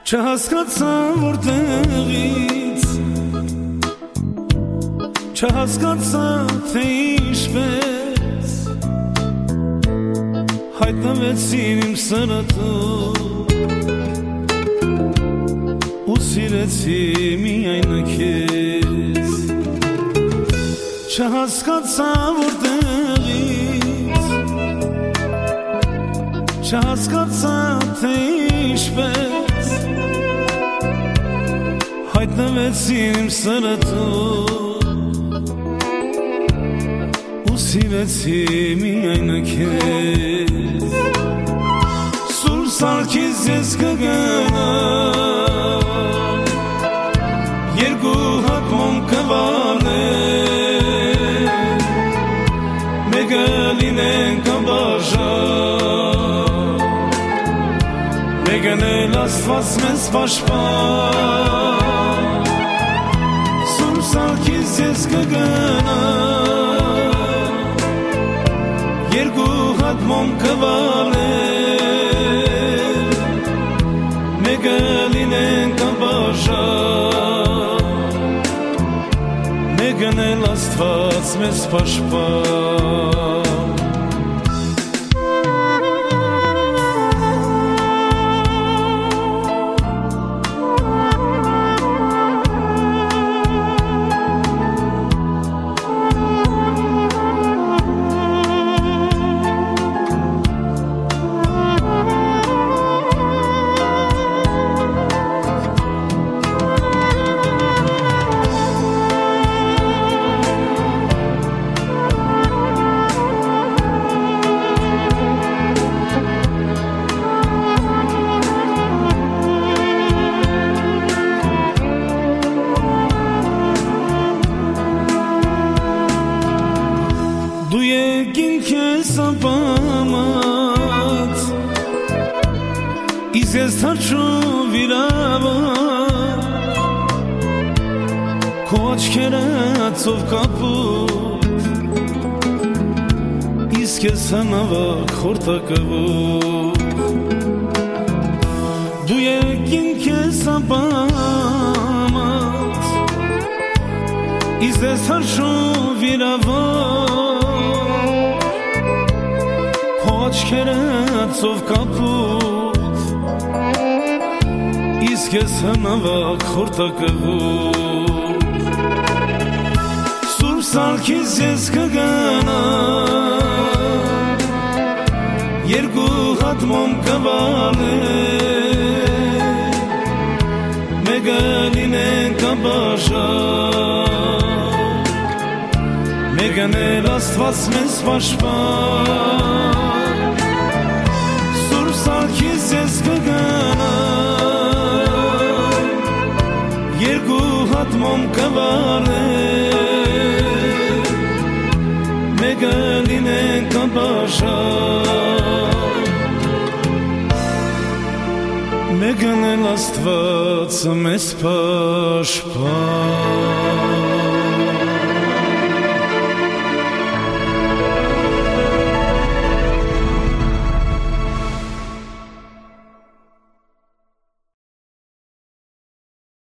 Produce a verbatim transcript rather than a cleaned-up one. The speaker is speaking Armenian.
Չհասկացա որտեղից, չհասկացա թե ինչպես հայտնվեցին իմ սրտում ու սիրեցի միայն քեզ, չհասկացա որտեղից, չհասկացա թե ինչպես հայտնվեցին իմ սրտում ու սիրեցի միայն քեզ, սուրբ սարքից ես կգնամ, երկու հատ մոմ կվարնեմ, մեկը լինենք անբաժան, մեկն էլ Աստված մեզ պաշտպան, սուրբ սարքից ես կգնամ, երկու հատ մոմ կվարնեմ, մեկը լինենք անբաժան, մեկն էլ Աստված մեզ պաշտպան. Դու եկին քեզ ապամած, իսկ ես թրջու վիրավոր, քո աչքերը ծով կապուտ, իսկ ես հնավակ խորտակվող, դու եկին քեզ ապամած, իսկ ես թրջու վիրավոր, աչքերը ծով կապուտ, իսկ ես հնավակ խորտակվող, սուրբ սարքից ես կգնամ, երկու հատ մոմ կվարնեմ, մեկը լինենք անբաժան, մեկն էլ Աստված մեզ պաշտպան, սարքից ես կգնամ, երկու հատ մոմ կվարնեմ, մեկը լինենք անբաժան, մեկն էլ Աստված մեզ պաշտպան.